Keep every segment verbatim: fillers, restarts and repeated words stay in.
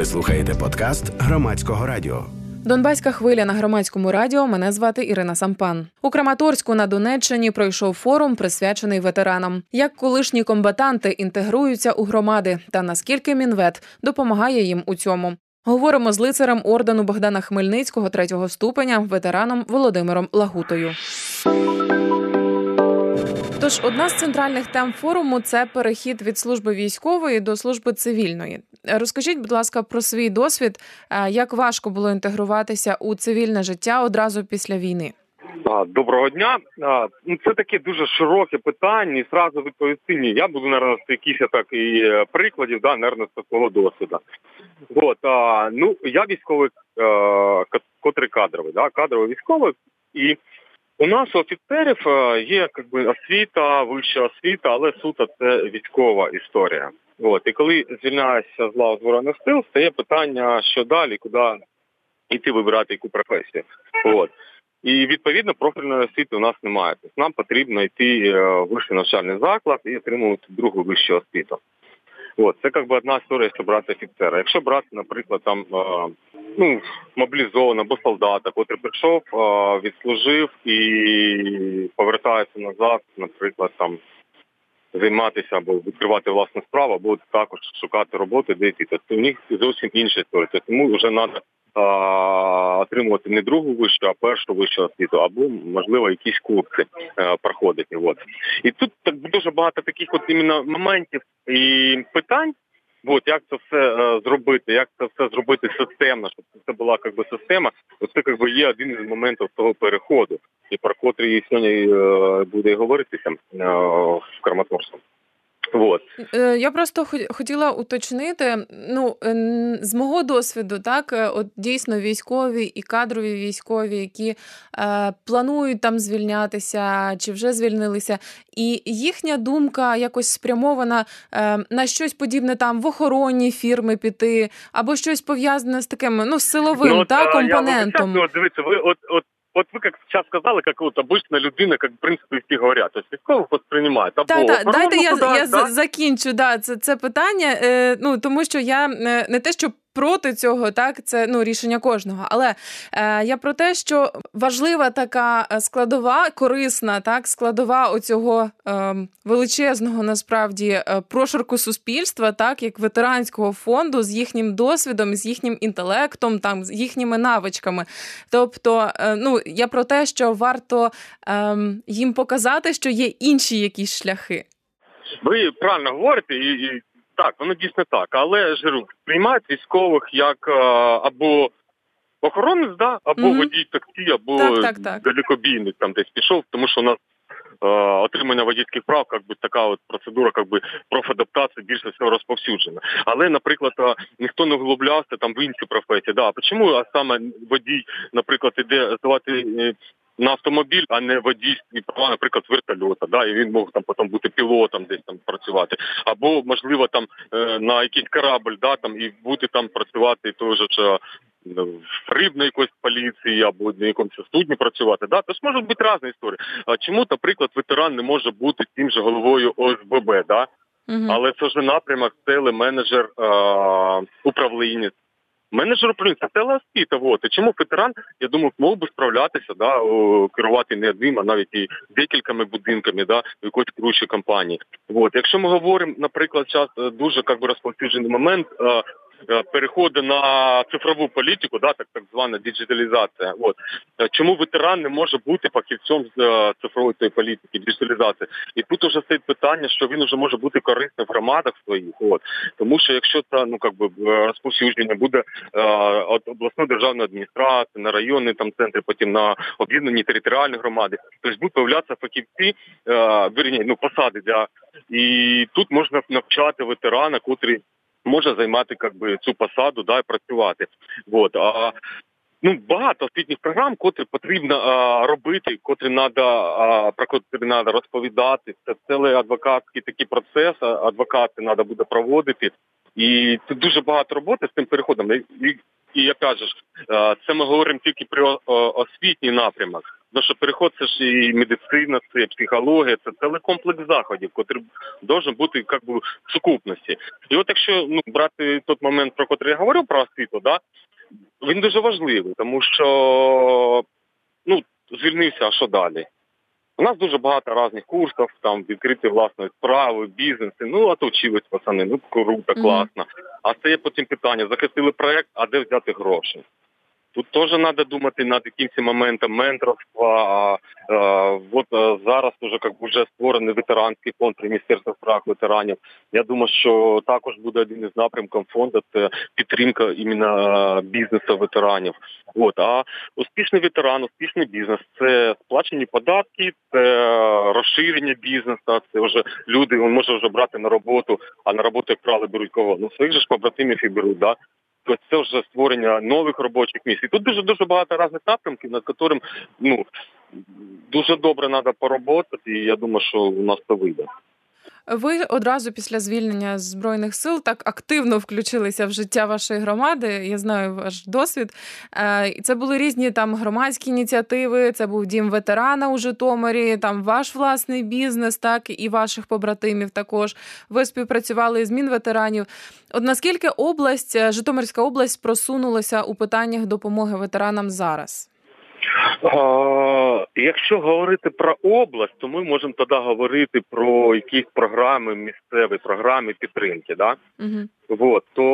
Ви слухаєте подкаст Громадського радіо. Донбаська хвиля на Громадському радіо. Мене звати Ірина Сампан. У Краматорську на Донеччині пройшов форум, присвячений ветеранам. Як колишні комбатанти інтегруються у громади та наскільки Мінвет допомагає їм у цьому. Говоримо з лицарем ордену Богдана Хмельницького третього ступеня, ветераном Володимиром Лагутою. Тож, одна з центральних тем форуму – це перехід від служби військової до служби цивільної. Розкажіть, будь ласка, про свій досвід, як важко було інтегруватися у цивільне життя одразу після війни? Доброго дня. Це таке дуже широке питання, і зразу відповісти ні. Я буду, мабуть, з якихось так і прикладів, да, мабуть, з такого досвіду. От, ну, я військовий, котрий кадровий, да, кадровий військовий, і у нас у офіцерів є якби освіта, вища освіта, але суто це військова історія. От, і коли звільняєшся з лав Збройних сил, стає питання, що далі, куди йти вибирати яку професію. От. І, відповідно, профільної освіти у нас немає. Тобто нам потрібно йти в вищий навчальний заклад і отримувати другу вищу освіту. От, це якби одна історія, якщо брати офіцера. Якщо брати, наприклад, там, ну, мобілізованого або солдата, який прийшов, відслужив і повертається назад, наприклад, там, займатися або відкривати власну справу, або також шукати роботу, де йти. Тобто у них зовсім інша історія. Тобто тому вже треба отримувати не другу вищу, а першу вищу освіту, або, можливо, якісь курси а, проходити. От. І тут так дуже багато таких от іменно моментів і питань, от, як це все а, зробити, як це все зробити системно, щоб це була як би, система. Це як би, є один із моментів того переходу, і про котрий сьогодні а, буде говоритися а, в Краматорську. Вот. Я просто хотіла уточнити, ну, з мого досвіду, так, от дійсно військові і кадрові військові, які е, планують там звільнятися чи вже звільнилися, і їхня думка якось спрямована е, на щось подібне там в охоронні фірми піти, або щось пов'язане з таким, ну, силовим, ну, та, от, компонентом. Я, от, дивіться, ви от, от Вот вы как сейчас сказали, как вот обычно людина, как в принципе всі говорять, тобто військових восприймають. Так, так, дайте я, туди, я да? закінчу да, це, це питання, е, ну, тому що я е, не те, що проти цього, так, це, ну, рішення кожного, але е, я про те, що важлива така складова, корисна, так, складова оцього е, величезного, насправді, е, прошарку суспільства, так, як ветеранського фонду з їхнім досвідом, з їхнім інтелектом, там, з їхніми навичками. Тобто, е, ну, я про те, що варто е, їм показати, що є інші якісь шляхи. Ви правильно говорите, і, і так, воно дійсно так, але ж приймають військових як або охоронець, да, або mm-hmm. водій таксі, або так, так, так. далекобійник там десь пішов, тому що у нас е, отримання водійських прав, як би така от процедура, як би профадаптації більше всього розповсюджена. Але, наприклад, ніхто не вглублявся там в інші професії. Да, чому а саме водій, наприклад, іде здавати на автомобіль, а не водійські права, наприклад, з вертольота, да, і він мог там потім бути пілотом, десь там працювати, або можливо там на якийсь корабль, да, там і бути там працювати теж ж в рибної якоїсь поліції або на якомусь судні працювати, да, тож можуть бути різні історії. А чому, наприклад, ветеран не може бути тим же головою О С Б Б, да? Угу. Але це вже напрямок, телеменеджер, управлінець. Менеджер управління, це телеосвіта. Вот. І чому ветеран, я думаю, мог би справлятися, да, керувати не одним, а навіть і декількома будинками, да, в якоїсь керуючої компанії. Вот. Якщо ми говоримо, наприклад, зараз дуже как би, розповсюджений момент переходу на цифрову політику, да, так, так звана діджиталізація. От. Чому ветеран не може бути фахівцем з цифрової цієї політики, діджиталізації? І тут вже стоїть питання, що він вже може бути корисним в громадах своїх. От. Тому що якщо це ну, как би, розповсюдження буде від обласної державної адміністрації, на районні там, центри, потім на об'єднані територіальні громади, тобто будуть появлятися фахівці, вірні, ну, посади. Да. І тут можна навчати ветерана, котрий може займати как би, цю посаду, да, і працювати. Вот. А, ну, багато освітніх програм, котрі потрібно а, робити, котрі треба, про котрі треба розповідати. Це цілий адвокатський такий процес, адвокати треба буде проводити. І це дуже багато роботи з цим переходом. І, і, і я кажу, це ми говоримо тільки про освітній напрямок. Тому що переход це ж і медицина, це і психологія, це цілий комплекс заходів, який має бути як би, в сукупності. І от якщо ну, брати той момент, про який я говорив, про освіту, да, він дуже важливий, тому що ну, звільнився, а що далі? У нас дуже багато різних курсів, там, відкриті власної справи, бізнеси, ну, а то вчились пацани, ну, круто, класно. Mm-hmm. А стає потім питання, захистили проєкт, а де взяти гроші? Тут теж треба думати над якимось моментом менторства. А, а, от а, зараз вже, як би, вже створений ветеранський фонд при Міністерстві справ ветеранів. Я думаю, що також буде один із напрямків фонду – це підтримка іменно бізнесу ветеранів. От. А успішний ветеран, успішний бізнес – це сплачені податки, це розширення бізнесу, це вже люди, він може вже брати на роботу, а на роботу, як правило, беруть кого? Ну, своїх же ж побратимів і беруть, да? Тобто це вже створення нових робочих місць. І тут дуже-дуже багато різних напрямків, над яким ну, дуже добре треба поработати, і я думаю, що у нас це вийде. Ви одразу після звільнення з Збройних сил так активно включилися в життя вашої громади. Я знаю ваш досвід. Це були різні там громадські ініціативи, це був дім ветерана у Житомирі, там ваш власний бізнес, так, і ваших побратимів також. Ви співпрацювали з Мінветеранів. От наскільки область, Житомирська область просунулася у питаннях допомоги ветеранам зараз? А, якщо говорити про область, то ми можемо тоді говорити про якісь програми, місцеві програми підтримки, да? Угу. Вот, то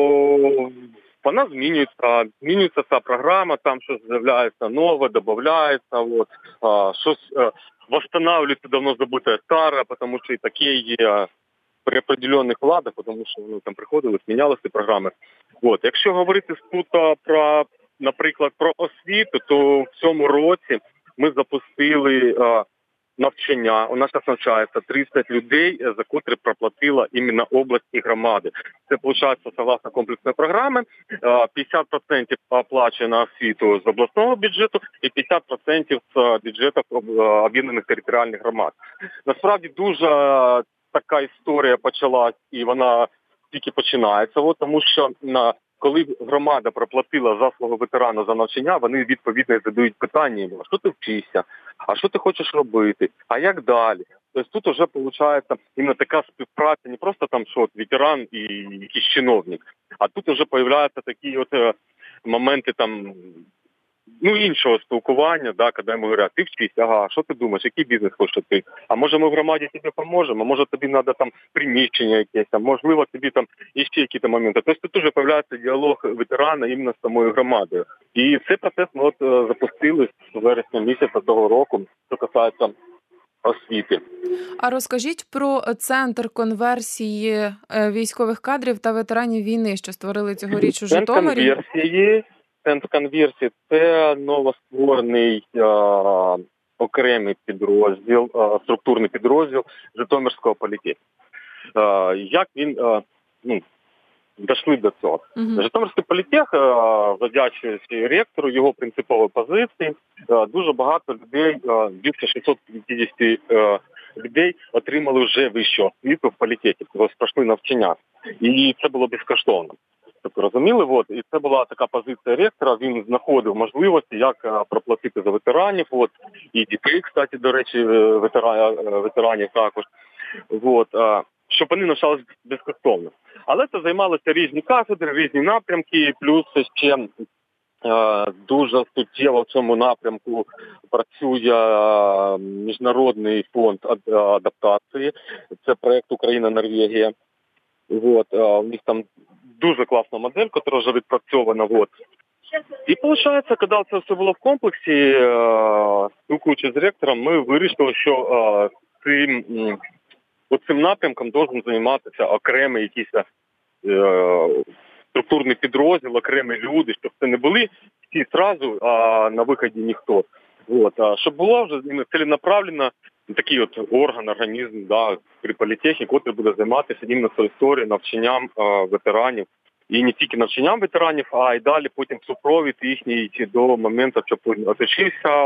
вона змінюється, змінюється ця програма, там щось з'являється нове, додається, от, а, щось а, восстанавливається давно забуте старе, тому що і таке є при определених владах, тому що вони там приходили, змінялися програми. От, якщо говорити тут про наприклад, про освіту, то в цьому році ми запустили а, навчання. У нас зараз навчається тридцять людей, за котрі проплатила іменно область і громади. Це, виходить, согласно комплексної програми, п'ятдесят відсотків оплачує на освіту з обласного бюджету і п'ятдесят відсотків з бюджетів об'єднаних територіальних громад. Насправді дуже така історія почалась, і вона тільки починається, от, тому що на коли громада проплатила за свого ветерана за навчання, вони відповідно задають питання йому, що ти вчишся, а що ти хочеш робити, а як далі. Тобто тут вже виходить іменно така співпраця, не просто там, що от ветеран і якийсь чиновник, а тут вже з'являються такі от моменти там, ну, іншого спілкування, да, коли йому говорять, ти вчись, ага, що ти думаєш, який бізнес хочеш ти? А може ми в громаді тобі поможемо, а може тобі треба там приміщення якесь, а можливо тобі там іще якісь моменти. Тобто тут вже з'являється діалог ветерана іменно з самою громадою. І цей процес ми от запустили з вересня місяця того року, що касається освіти. А розкажіть про центр конверсії військових кадрів та ветеранів війни, що створили цьогоріч у Житомирі. Центр конверсії. Центр конверсії – це новостворений е, окремий підрозділ, е, структурний підрозділ Житомирського політеху. Е, як він, е, ну, дійшли до цього? Uh-huh. Житомирський політех, е, завдячуючи ректору, його принципової позиції, е, дуже багато людей, е, більше шістсот п'ятдесят е, людей отримали вже вищу освіту в політехі, тобто пройшли навчання. І це було безкоштовно. Тобто, розуміли, от, і це була така позиція ректора, він знаходив можливості, як а, проплатити за ветеранів, от, і дітей, кстати, до речі, ветера, ветеранів також, от, а, щоб вони навчалися безкоштовно. Але це займалися різні кафедри, різні напрямки, плюс ще а, дуже суттєво в цьому напрямку працює а, Міжнародний фонд адаптації, це проєкт Україна-Норвегія. Вот, а, у них там дуже класна модель, яка вже відпрацьована. Вот. І виходить, коли це все було в комплексі, спілкуючись з ректором, ми вирішили, що цим, цим напрямком повинен займатися окремий якийсь структурний підрозділ, окремі люди, щоб це не були всі одразу, а на виході ніхто. Вот. А щоб було вже ціленаправленно такий от орган, організм, да, при політехі, який буде займатися іменно цією історією, навчанням а, ветеранів. І не тільки навчанням ветеранів, а й далі потім супровід їхній до моменту, щоб він оточився,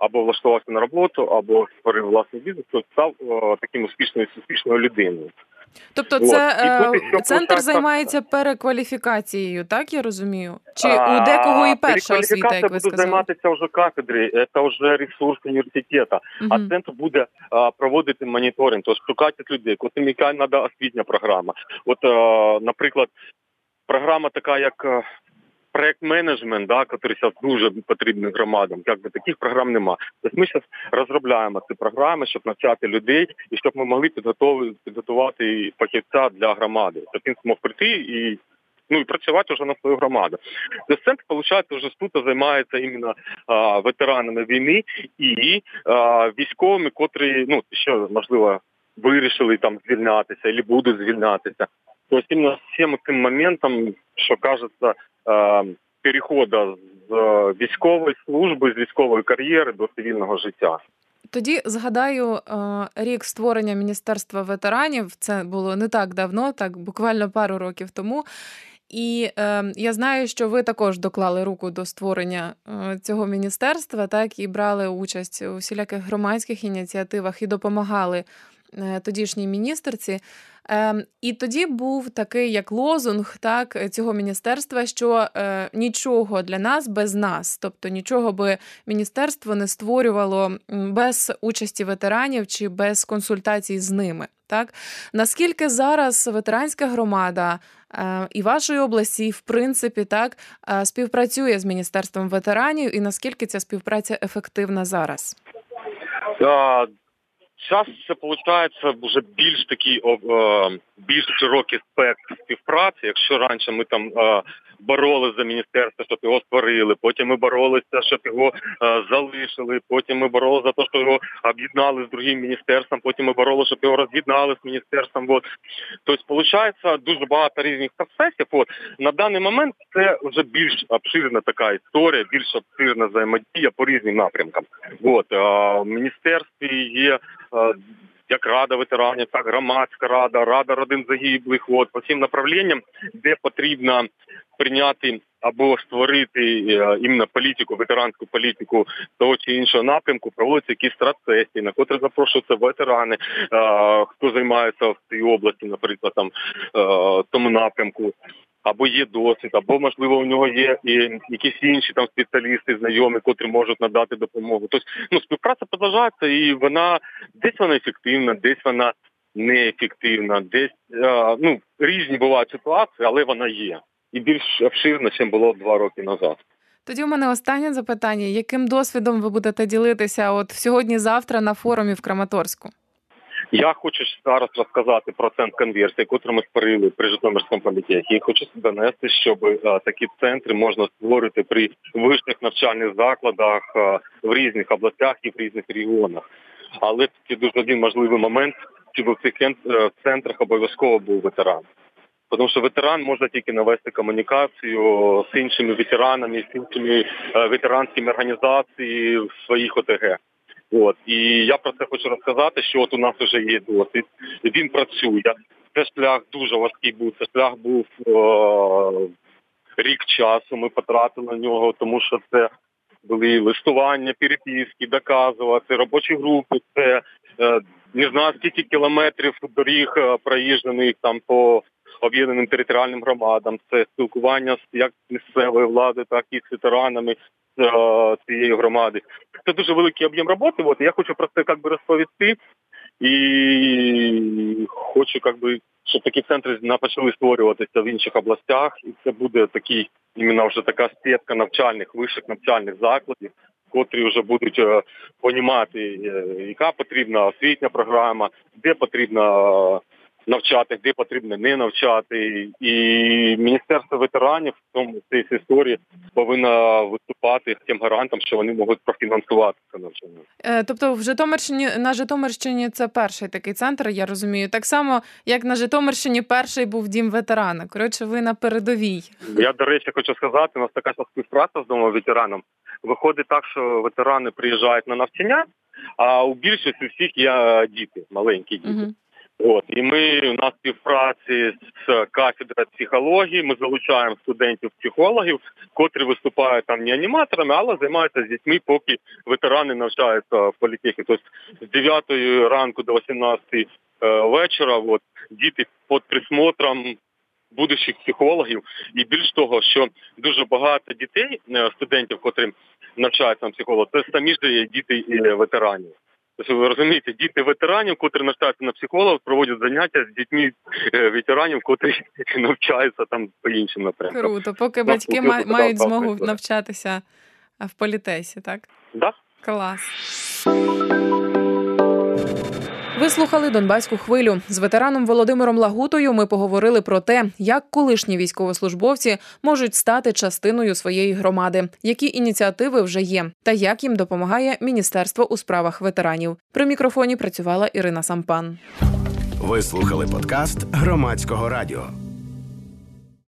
або влаштувався на роботу, або створив власний бізнес, то став о, таким успішною успішною людиною. Тобто Вот. це І тут е, ще центр получається- займається перекваліфікацією, так я розумію? Чи А, у декого і перша освіта, перекваліфікація як ви будуть сказали? займатися вже кафедри, це вже ресурс університету. А Мгм. центр буде а, проводити моніторинг, тобто шукати людей, котрим яка треба освітня програма. От, а, наприклад, програма така, як а, проект-менеджмент, да, який зараз дуже потрібний громадам, якби таких програм нема. Тобто ми зараз розробляємо ці програми, щоб навчати людей і щоб ми могли підготувати, підготувати фахівця для громади. Тобто він змог прийти і ну і працювати вже на свою громаду. Тобто центр, виходить, вже суто займається іменно а, ветеранами війни і а, військовими, котрі, ну, ще, можливо, вирішили там звільнятися або будуть звільнятися. Тобто іменно всім цим моментом, що кажеться, а, переходу з а, військової служби, з військової кар'єри до цивільного життя. Тоді згадаю е, рік створення Міністерства ветеранів. Це було не так давно, так буквально пару років тому. І е, я знаю, що ви також доклали руку до створення е, цього міністерства, так, і брали участь у всіляких громадських ініціативах і допомагали е, тодішній міністерці. Е, і тоді був такий як лозунг, так, цього міністерства, що е, нічого для нас без нас, тобто нічого би міністерство не створювало без участі ветеранів чи без консультацій з ними. Так? Наскільки зараз ветеранська громада е, і вашої області, і в принципі, так, е, співпрацює з Міністерством ветеранів, і наскільки ця співпраця ефективна зараз? А, Зараз це виходить вже більш такий о, більш широкий спектр співпраці. Якщо раніше ми там о, боролися за міністерство, щоб його створили, потім ми боролися, щоб його о, залишили, потім ми боролися за те, що його об'єднали з другим міністерством, потім ми боролися, щоб його роз'єднали з міністерством. Вот. Тобто, виходить, дуже багато різних процесів. От. На даний момент це вже більш обширна така історія, більш обширна взаємодія по різним напрямкам. От. В міністерстві є як Рада ветеранів, так громадська рада, Рада родин загиблих, от, по всім направленням, де потрібно прийняти або створити іменно політику, ветеранську політику того чи іншого напрямку, проводяться якісь страцесії, на котрі запрошуються ветерани, хто займається в цій області, наприклад, там, тому напрямку. Або є досвід, або, можливо, у нього є і якісь інші там спеціалісти, знайомі, котрі можуть надати допомогу. Тобто, ну, співпраця продовжується, і вона, десь вона ефективна, десь вона неефективна, десь, а, ну, різні бувають ситуації, але вона є. І більш обширна, ніж було два роки назад. Тоді у мене останнє запитання. Яким досвідом ви будете ділитися от сьогодні-завтра на форумі в Краматорську? Я хочу зараз розказати про центр конверсії, який ми створили при Житомирському комітеті. І хочу донести, щоб а, такі центри можна створити при вищих навчальних закладах а, в різних областях і в різних регіонах. Але це дуже один можливий момент, щоб в цих центрах обов'язково був ветеран. Тому що ветеран може тільки навести комунікацію з іншими ветеранами, з іншими а, ветеранськими організаціями в своїх О Те Ге. От. І я про це хочу розказати, що от у нас вже є досвід, він працює. Це шлях дуже важкий був, це шлях був о, рік часу, ми потратили на нього, тому що це були листування, переписки, доказувати, робочі групи, це е, не знаю скільки кілометрів доріг проїжджених там по об'єднаним територіальним громадам, це спілкування з як місцевої влади, так і з ветеранами цієї громади. Це дуже великий об'єм роботи, от, і я хочу про це як би розповісти, і хочу, як би, щоб такі центри почали створюватися в інших областях, і це буде такий, іменно вже така сітка навчальних, вищих навчальних закладів, котрі вже будуть е, понімати, е, яка потрібна освітня програма, де потрібно навчати, де потрібно не навчати. І Міністерство ветеранів в цьому в цій історії повинно виступати тим гарантом, що вони можуть профінансувати це навчання. Е, тобто в Житомирщині, на Житомирщині це перший такий центр, я розумію. Так само, як на Житомирщині перший був дім ветерана. Коротше, ви на передовій. Я, до речі, хочу сказати, у нас така співпраця з домом ветеранам. Виходить так, що ветерани приїжджають на навчання, а у більшості всіх є діти, маленькі діти. Угу. От, і ми у нас співпраці з кафедрою психології, ми залучаємо студентів-психологів, котрі виступають там не аніматорами, але займаються з дітьми, поки ветерани навчаються в політехніці. Тобто з дев'ятої ранку до вісімнадцятої е, вечора от, діти під присмотром будущих психологів. І більш того, що дуже багато дітей, студентів, котрі навчаються на психолога, це самі ж діти ветеранів. Тобто, ви розумієте, діти ветеранів, котрі навчаються на психолога, проводять заняття з дітьми ветеранів, котрі навчаються там по іншим напрямкам. Круто, поки батьки ма- мають змогу навчатися в політесі, так? Да. Клас. Ви слухали «Донбаську хвилю». З ветераном Володимиром Лагутою ми поговорили про те, як колишні військовослужбовці можуть стати частиною своєї громади, які ініціативи вже є, та як їм допомагає Міністерство у справах ветеранів. При мікрофоні працювала Ірина Сампан. Ви слухали подкаст Громадського радіо.